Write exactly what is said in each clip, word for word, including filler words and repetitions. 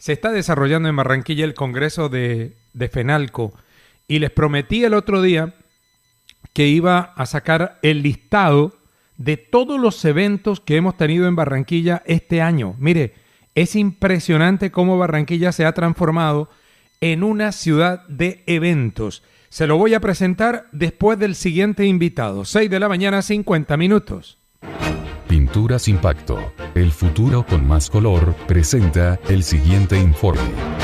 se está desarrollando en Barranquilla el Congreso de, de FENALCO y les prometí el otro día que iba a sacar el listado de todos los eventos que hemos tenido en Barranquilla este año. Mire, es impresionante cómo Barranquilla se ha transformado en una ciudad de eventos. Se lo voy a presentar después del siguiente invitado. seis de la mañana, cincuenta minutos. Pinturas Impacto, el futuro con más color, presenta el siguiente informe.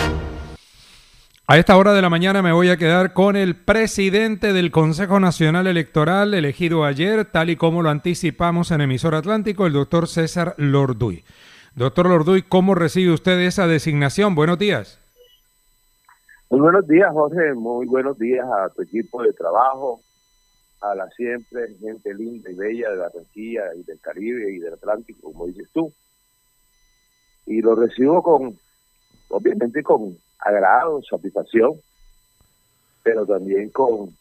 A esta hora de la mañana me voy a quedar con el presidente del Consejo Nacional Electoral, elegido ayer, tal y como lo anticipamos en Emisor Atlántico, el doctor César Lorduy. Doctor Lorduy, ¿cómo recibe usted esa designación? Buenos días. Muy buenos días, Jorge. Muy buenos días a tu equipo de trabajo, a la siempre gente linda y bella de Barranquilla y del Caribe y del Atlántico, como dices tú. Y lo recibo con, obviamente, con agrado, satisfacción, pero también con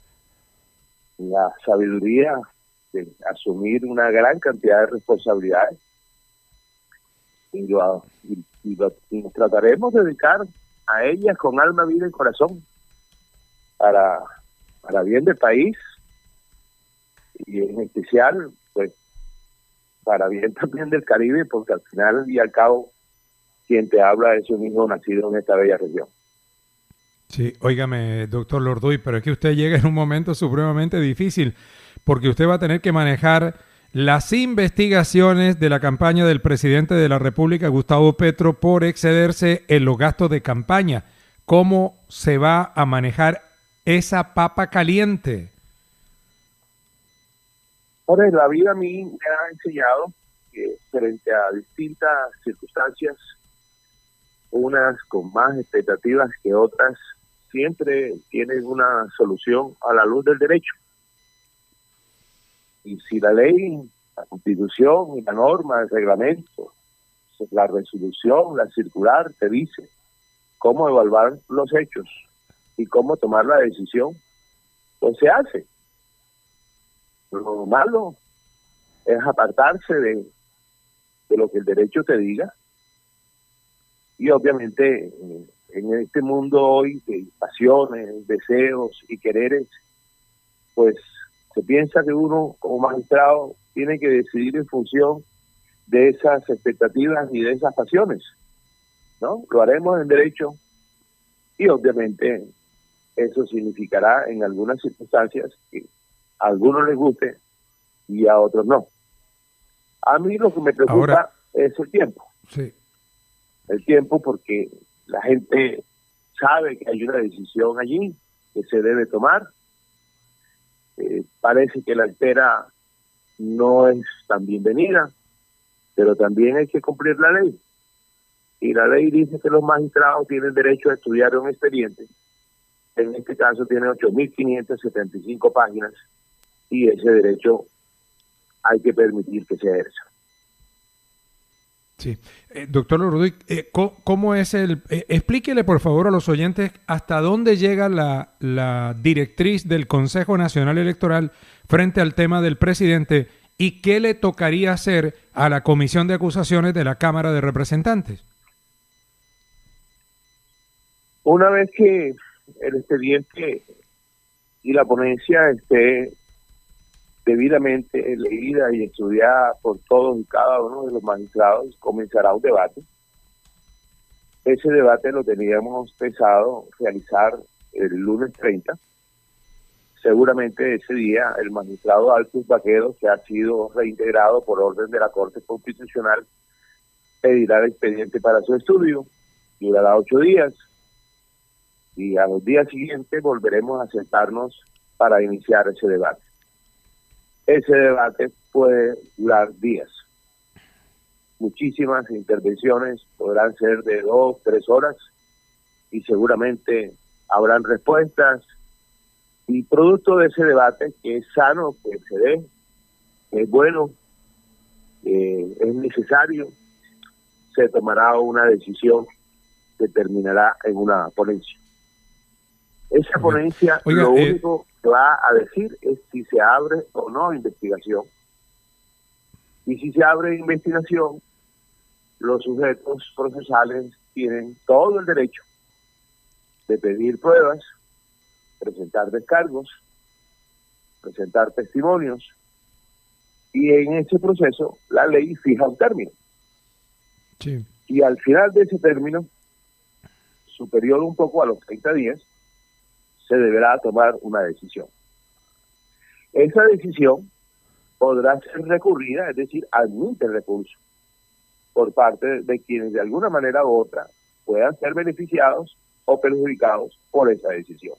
la sabiduría de asumir una gran cantidad de responsabilidades. Y, lo, y, y, lo, y nos trataremos de dedicar a ellas con alma, vida y corazón, para, para bien del país, y en especial, pues, para bien también del Caribe, porque al final y al cabo, quien te habla es un hijo nacido en esta bella región. Sí, óigame, doctor Lorduy, pero es que usted llega en un momento supremamente difícil, porque usted va a tener que manejar las investigaciones de la campaña del presidente de la República, Gustavo Petro, por excederse en los gastos de campaña. ¿Cómo se va a manejar esa papa caliente? Ahora, la vida a mí me ha enseñado que frente a distintas circunstancias, unas con más expectativas que otras, siempre tienen una solución a la luz del derecho. Y si la ley, la constitución, la norma, el reglamento, la resolución, la circular te dice cómo evaluar los hechos y cómo tomar la decisión, pues se hace. Lo malo es apartarse de, de lo que el derecho te diga. Y obviamente en este mundo hoy de pasiones, deseos y quereres, pues se piensa que uno como magistrado tiene que decidir en función de esas expectativas y de esas pasiones, ¿no? Lo haremos en derecho y obviamente eso significará en algunas circunstancias que a algunos les guste y a otros no. A mí lo que me preocupa Ahora, es el tiempo. Sí. El tiempo porque la gente sabe que hay una decisión allí que se debe tomar. Eh, parece que la espera no es tan bienvenida, pero también hay que cumplir la ley. Y la ley dice que los magistrados tienen derecho a estudiar un expediente. En este caso tiene ocho mil quinientas setenta y cinco páginas y ese derecho hay que permitir que se ejerza. Sí. Eh, doctor Lorduy, eh, ¿cómo, ¿cómo es el...? Eh, explíquele, por favor, a los oyentes hasta dónde llega la, la directriz del Consejo Nacional Electoral frente al tema del presidente y qué le tocaría hacer a la Comisión de Acusaciones de la Cámara de Representantes. Una vez que el expediente y la ponencia esté debidamente leída y estudiada por todos y cada uno de los magistrados, comenzará un debate. Ese debate lo teníamos pensado realizar el lunes treinta. Seguramente ese día el magistrado Altus Vaquero, que ha sido reintegrado por orden de la Corte Constitucional, pedirá el expediente para su estudio, durará ocho días, y a los días siguientes volveremos a sentarnos para iniciar ese debate. Ese debate puede durar días. Muchísimas intervenciones podrán ser de dos, tres horas y seguramente habrán respuestas. Y producto de ese debate, que es sano, que se dé, que es bueno, eh, es necesario, se tomará una decisión que terminará en una ponencia. Esa ponencia, Oiga, lo eh... único que va a decir es si se abre o no investigación. Y si se abre investigación, los sujetos procesales tienen todo el derecho de pedir pruebas, presentar descargos, presentar testimonios, y en ese proceso la ley fija un término. Sí. Y al final de ese término, superior un poco a los treinta días, se deberá tomar una decisión. Esa decisión podrá ser recurrida, es decir, admite el recurso por parte de quienes de alguna manera u otra puedan ser beneficiados o perjudicados por esa decisión.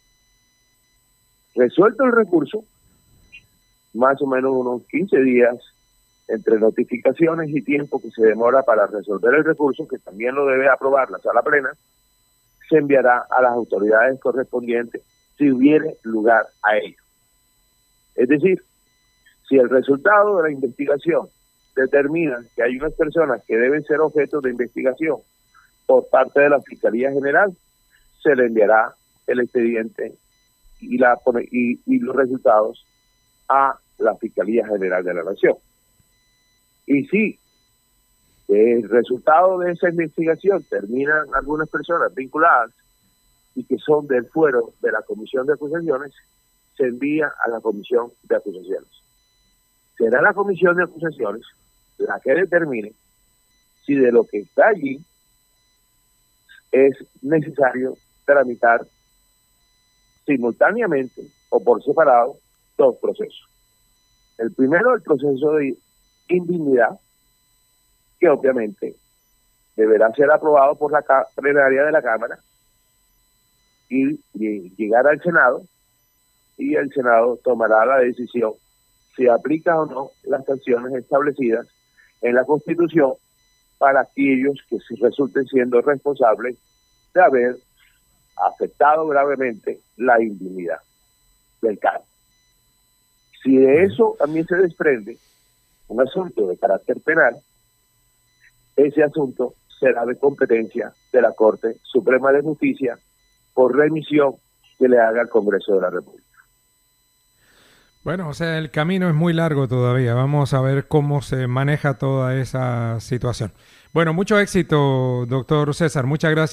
Resuelto el recurso, más o menos unos quince días entre notificaciones y tiempo que se demora para resolver el recurso, que también lo debe aprobar la sala plena, se enviará a las autoridades correspondientes si hubiere lugar a ello. Es decir, si el resultado de la investigación determina que hay unas personas que deben ser objeto de investigación por parte de la Fiscalía General, se le enviará el expediente y, la, y, y los resultados a la Fiscalía General de la Nación. Y si el resultado de esa investigación terminan algunas personas vinculadas y que son del fuero de la Comisión de Acusaciones, se envía a la Comisión de Acusaciones. Será la Comisión de Acusaciones la que determine si de lo que está allí es necesario tramitar simultáneamente o por separado dos procesos. El primero, el proceso de indignidad, que obviamente deberá ser aprobado por la plenaria de la Cámara y, y llegar al Senado, y el Senado tomará la decisión si aplica o no las sanciones establecidas en la Constitución para aquellos que se resulten siendo responsables de haber afectado gravemente la indignidad del cargo. Si de eso también se desprende un asunto de carácter penal, ese asunto será de competencia de la Corte Suprema de Justicia por remisión que le haga al Congreso de la República. Bueno, o sea, el camino es muy largo todavía. Vamos a ver cómo se maneja toda esa situación. Bueno, mucho éxito, doctor César. Muchas gracias.